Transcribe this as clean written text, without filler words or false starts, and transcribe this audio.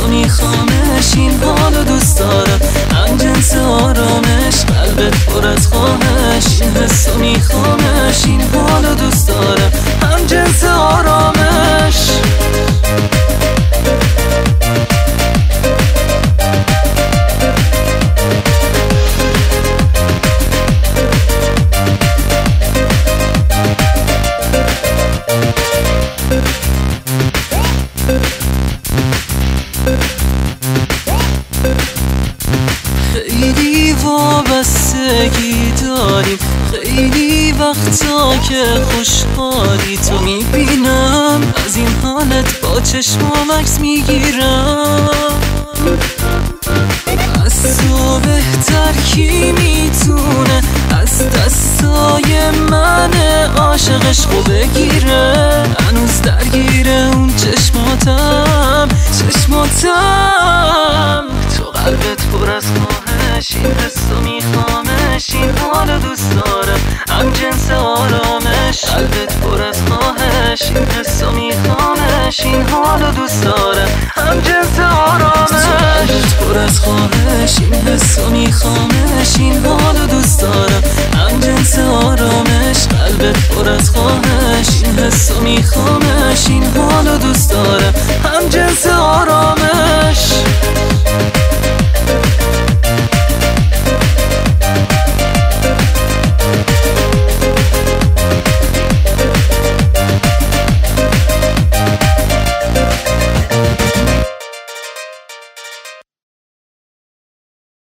و میخوامش، این حالو دوست دارم. هم جنس آرامش، قلبت پر از خواهش. این حس و میخوامش، این حالو دوست دارم. هم جنس آرامش. خیلی وابستگی داریم، خیلی وقتا که خوشحالی تو میبینم، از این حالت با چشمام عکس میگیرم. از تو بهتر کی میتونه از دستای من عاشقش خوب بگیره؟ هنوز درگیره اون چشماتم. تو قلبت پر از خواهش، این حس و میخوامش، این حالو دوست دارم. هم جنس آرامش، قلبت پر از خواهش. این حس و میخوامش، این حالو دوست دارم. هم جنس آرامش، قلبت پر از خواهش. این حس و میخوامش، این حالو دوست دارم. هم جنس آرامش، قلبت پر از خواهش. این حس و میخوامش، این حالو دوست دارم. هم جنس